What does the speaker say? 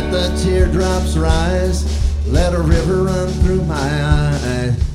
let the teardrops rise, let a river run through my eyes.